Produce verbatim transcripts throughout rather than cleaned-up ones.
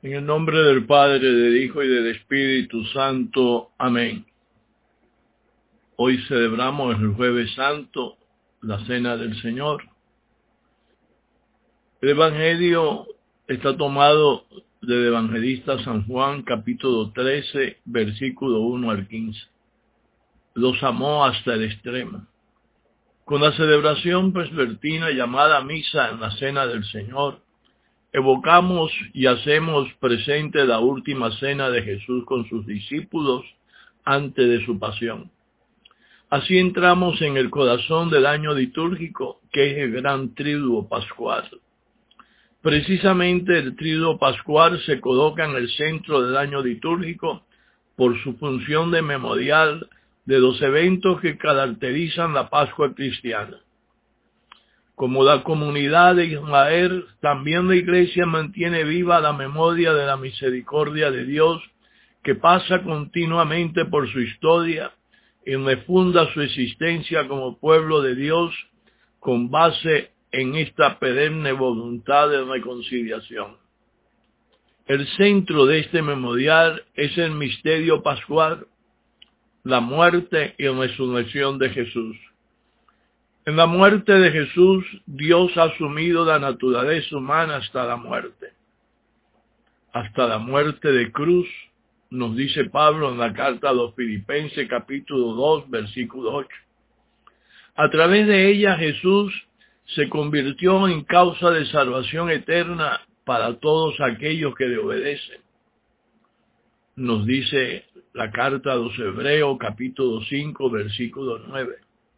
En el nombre del Padre, del Hijo y del Espíritu Santo. Amén. Hoy celebramos el Jueves Santo, la Cena del Señor. El Evangelio está tomado del evangelista San Juan, capítulo trece, versículo uno al quince. Los amó hasta el extremo. Con la celebración vespertina llamada misa en la Cena del Señor, evocamos y hacemos presente la última cena de Jesús con sus discípulos antes de su pasión. Así entramos en el corazón del año litúrgico, que es el gran Tríduo Pascual. Precisamente el Tríduo Pascual se coloca en el centro del año litúrgico por su función de memorial de los eventos que caracterizan la Pascua cristiana. Como la comunidad de Israel, también la Iglesia mantiene viva la memoria de la misericordia de Dios, que pasa continuamente por su historia y refunda su existencia como pueblo de Dios con base en esta perenne voluntad de reconciliación. El centro de este memorial es el misterio pascual, la muerte y resurrección de Jesús. En la muerte de Jesús, Dios ha asumido la naturaleza humana hasta la muerte. Hasta la muerte de cruz, nos dice Pablo en la carta a los Filipenses, capítulo dos, versículo ocho. A través de ella, Jesús se convirtió en causa de salvación eterna para todos aquellos que le obedecen. Nos dice la carta a los Hebreos, capítulo cinco, versículo nueve.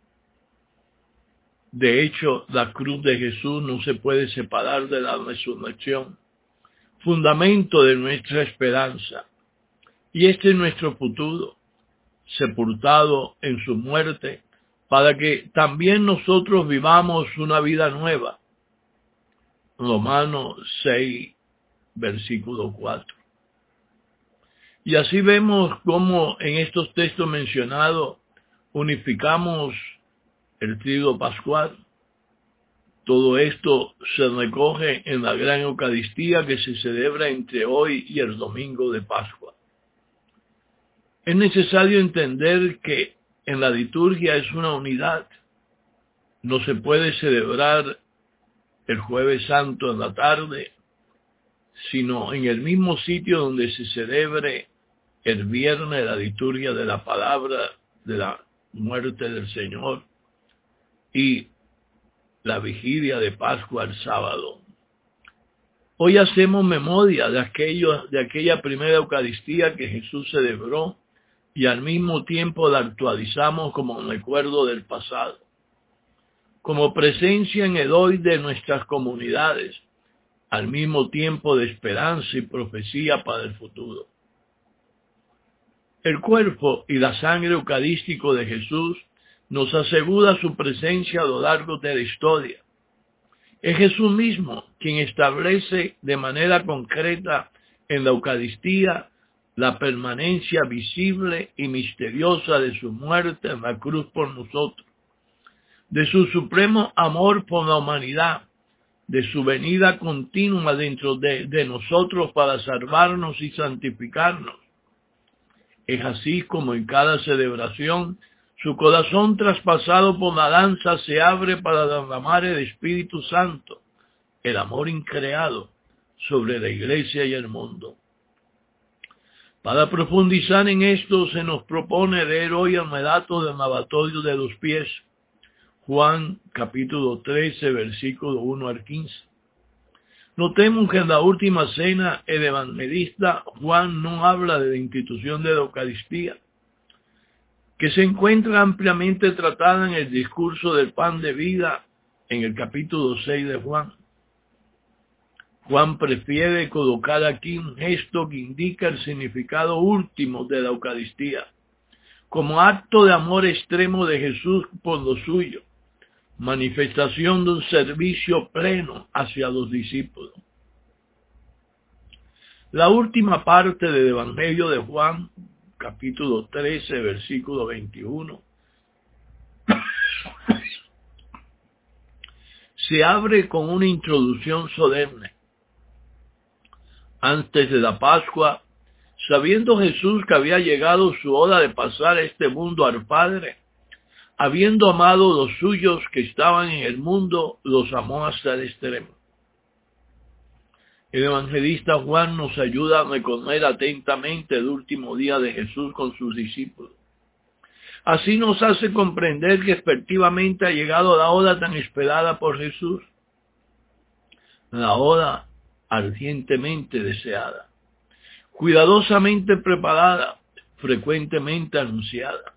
De hecho, la cruz de Jesús no se puede separar de la resurrección, fundamento de nuestra esperanza. Y este es nuestro futuro, sepultado en su muerte, para que también nosotros vivamos una vida nueva. Romanos seis, versículo cuatro. Y así vemos cómo en estos textos mencionados unificamos el Tríduo Pascual. Todo esto se recoge en la gran Eucaristía que se celebra entre hoy y el domingo de Pascua. Es necesario entender que en la liturgia es una unidad. No se puede celebrar el Jueves Santo en la tarde, sino en el mismo sitio donde se celebre el viernes la liturgia de la palabra de la muerte del Señor y la vigilia de Pascua el sábado. Hoy hacemos memoria de, aquello, de aquella primera Eucaristía que Jesús celebró y al mismo tiempo la actualizamos como un recuerdo del pasado, como presencia en el hoy de nuestras comunidades, al mismo tiempo de esperanza y profecía para el futuro. El cuerpo y la sangre eucarístico de Jesús nos asegura su presencia a lo largo de la historia. Es Jesús mismo quien establece de manera concreta en la Eucaristía la permanencia visible y misteriosa de su muerte en la cruz por nosotros, de su supremo amor por la humanidad, de su venida continua dentro de, de nosotros para salvarnos y santificarnos. Es así como en cada celebración su corazón traspasado por la lanza se abre para derramar el Espíritu Santo, el amor increado, sobre la Iglesia y el mundo. Para profundizar en esto se nos propone leer hoy el relato del lavatorio de los pies, Juan capítulo trece, versículo uno al quince. Notemos que en la última cena el evangelista Juan no habla de la institución de la Eucaristía, que se encuentra ampliamente tratada en el discurso del pan de vida en el capítulo seis de Juan. Juan prefiere colocar aquí un gesto que indica el significado último de la Eucaristía, como acto de amor extremo de Jesús por lo suyo, manifestación de un servicio pleno hacia los discípulos. La última parte del Evangelio de Juan, capítulo trece, versículo veintiuno, se abre con una introducción solemne. Antes de la Pascua, sabiendo Jesús que había llegado su hora de pasar este mundo al Padre, habiendo amado los suyos que estaban en el mundo, los amó hasta el extremo. El evangelista Juan nos ayuda a reconocer atentamente el último día de Jesús con sus discípulos. Así nos hace comprender que efectivamente ha llegado la hora tan esperada por Jesús, la hora ardientemente deseada, cuidadosamente preparada, frecuentemente anunciada.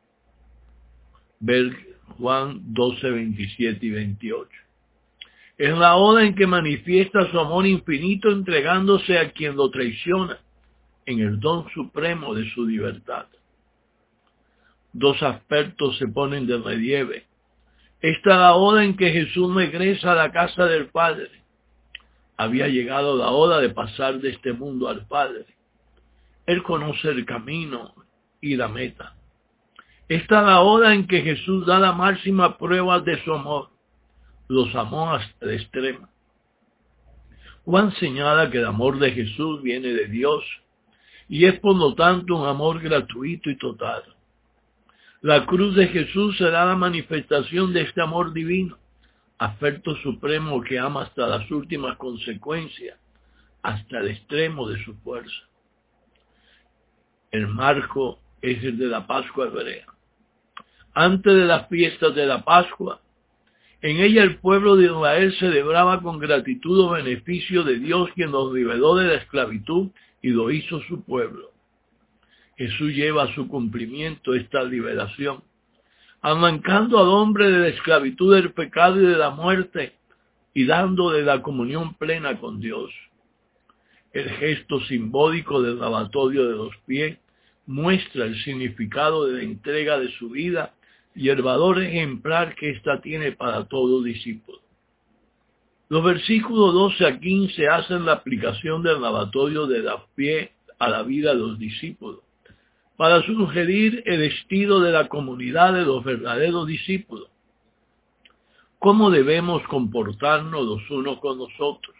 Ver Juan doce, veintisiete y veintiocho. Es la hora en que manifiesta su amor infinito entregándose a quien lo traiciona en el don supremo de su libertad. Dos aspectos se ponen de relieve. Esta es la hora en que Jesús regresa a la casa del Padre. Había llegado la hora de pasar de este mundo al Padre. Él conoce el camino y la meta. Esta es la hora en que Jesús da la máxima prueba de su amor. Los amó hasta el extremo. Juan señala que el amor de Jesús viene de Dios y es por lo tanto un amor gratuito y total. La cruz de Jesús será la manifestación de este amor divino, afecto supremo que ama hasta las últimas consecuencias, hasta el extremo de su fuerza. El marco es el de la Pascua hebrea. Antes de las fiestas de la Pascua, en ella el pueblo de Israel celebraba con gratitud el beneficio de Dios quien los liberó de la esclavitud y lo hizo su pueblo. Jesús lleva a su cumplimiento esta liberación, arrancando al hombre de la esclavitud del pecado y de la muerte y dándole la comunión plena con Dios. El gesto simbólico del lavatorio de los pies muestra el significado de la entrega de su vida y el valor ejemplar que ésta tiene para todo discípulo. Los versículos doce a quince hacen la aplicación del lavatorio de los pies a la vida de los discípulos, para sugerir el estilo de la comunidad de los verdaderos discípulos. ¿Cómo debemos comportarnos los unos con los otros?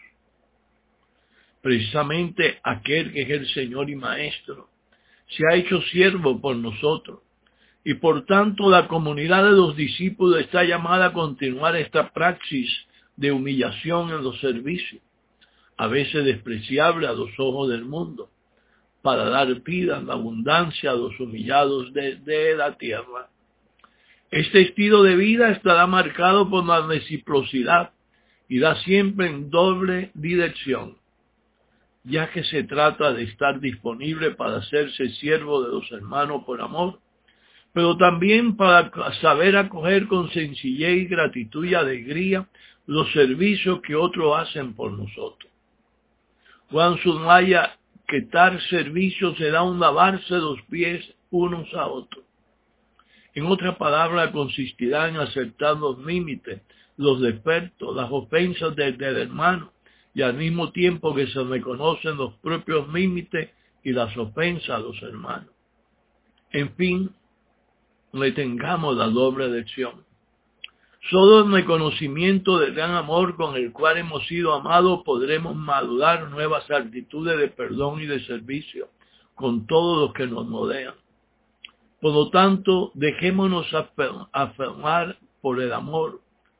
Precisamente aquel que es el Señor y Maestro se ha hecho siervo por nosotros, y por tanto la comunidad de los discípulos está llamada a continuar esta praxis de humillación en los servicios, a veces despreciable a los ojos del mundo, para dar vida en la abundancia a los humillados desde la tierra. Este estilo de vida estará marcado por la reciprocidad y da siempre en doble dirección, ya que se trata de estar disponible para hacerse siervo de los hermanos por amor, pero también para saber acoger con sencillez y gratitud y alegría los servicios que otros hacen por nosotros. Juan subraya que tal servicio será un lavarse los pies unos a otros. En otra palabra, consistirá en aceptar los límites, los defectos, las ofensas del, del hermano, y al mismo tiempo que se reconocen los propios límites y las ofensas a los hermanos. En fin, retengamos la doble lección. Solo en el conocimiento del gran amor con el cual hemos sido amados podremos madurar nuevas actitudes de perdón y de servicio con todos los que nos rodean. Por lo tanto, dejémonos aferrar por el amor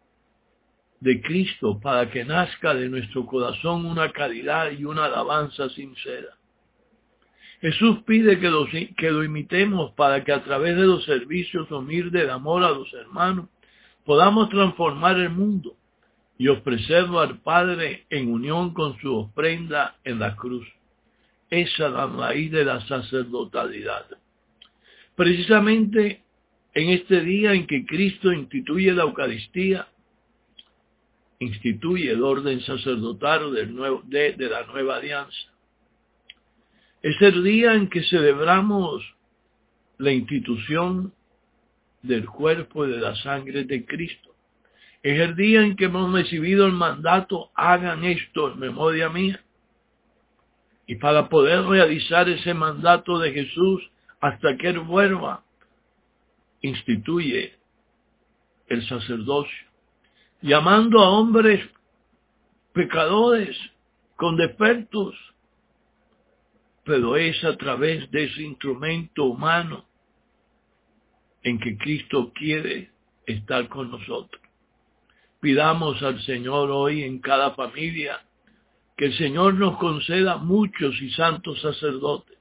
de Cristo para que nazca de nuestro corazón una caridad y una alabanza sincera. Jesús pide que lo, que lo imitemos para que a través de los servicios humildes de amor a los hermanos podamos transformar el mundo y ofrecerlo al Padre en unión con su ofrenda en la cruz. Esa es la raíz de la sacerdotalidad. Precisamente en este día en que Cristo instituye la Eucaristía, instituye el orden sacerdotal del nuevo, de, de la nueva alianza. Es el día en que celebramos la institución del cuerpo y de la sangre de Cristo. Es el día en que hemos recibido el mandato, hagan esto en memoria mía. Y para poder realizar ese mandato de Jesús hasta que Él vuelva, instituye el sacerdocio, llamando a hombres pecadores con defectos pero es a través de ese instrumento humano en que Cristo quiere estar con nosotros. Pidamos al Señor hoy en cada familia que el Señor nos conceda muchos y santos sacerdotes.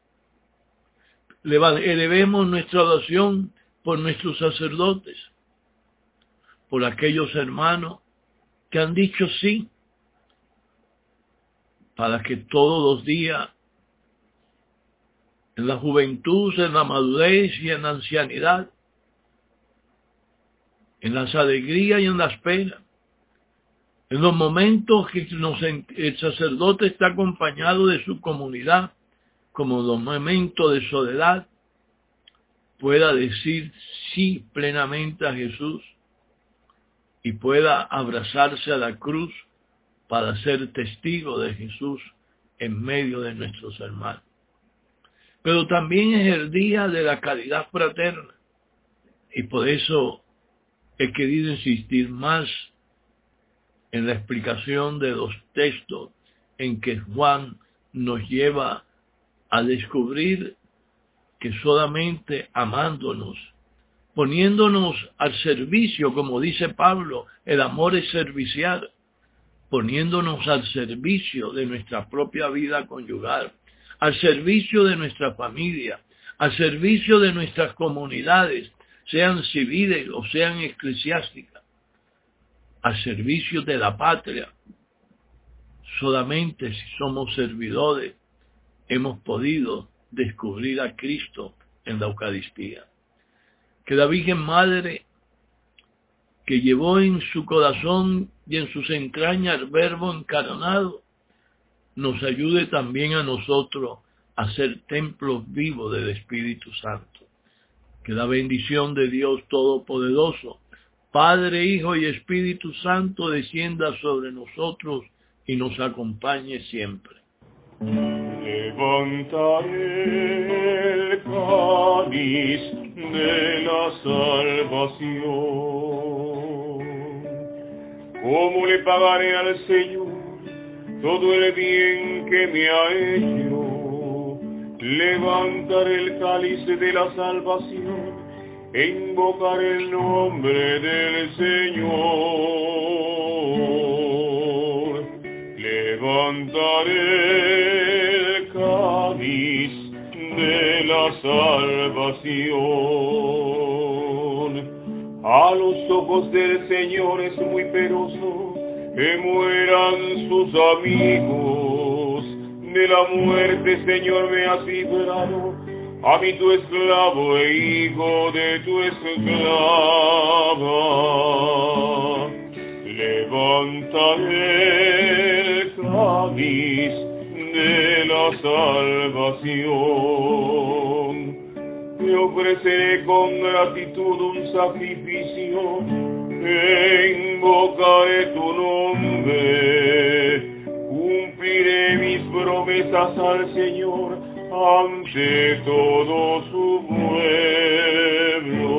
Elevemos nuestra oración por nuestros sacerdotes, por aquellos hermanos que han dicho sí, para que todos los días, en la juventud, en la madurez y en la ancianidad, en las alegrías y en las penas, en los momentos que nos, el sacerdote está acompañado de su comunidad, como los momentos de soledad, pueda decir sí plenamente a Jesús y pueda abrazarse a la cruz para ser testigo de Jesús en medio de nuestros hermanos. Pero también es el día de la caridad fraterna y por eso he querido insistir más en la explicación de los textos en que Juan nos lleva a descubrir que solamente amándonos, poniéndonos al servicio, como dice Pablo, el amor es servicial, poniéndonos al servicio de nuestra propia vida conyugal, al servicio de nuestra familia, al servicio de nuestras comunidades, sean civiles o sean eclesiásticas, al servicio de la patria. Solamente si somos servidores hemos podido descubrir a Cristo en la Eucaristía. Que la Virgen Madre, que llevó en su corazón y en sus entrañas el Verbo encarnado, nos ayude también a nosotros a ser templos vivos del Espíritu Santo. Que la bendición de Dios Todopoderoso, Padre, Hijo y Espíritu Santo, descienda sobre nosotros y nos acompañe siempre. Levantaré el cáliz de la salvación. ¿Cómo le pagaré al Señor todo el bien que me ha hecho? Levantaré el cáliz de la salvación e invocaré el nombre del Señor. Levantaré el cáliz de la salvación. A los ojos del Señor es muy penoso que mueran sus amigos. De la muerte, Señor, me has librado, a mí tu esclavo e hijo de tu esclava. Levantaré el cáliz de la salvación. Te ofreceré con gratitud un sacrificio, e invocaré tu nombre. Cumpliré mis promesas al Señor ante todo su pueblo.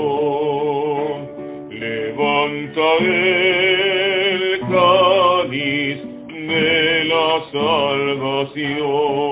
Levantaré el cáliz de la salvación.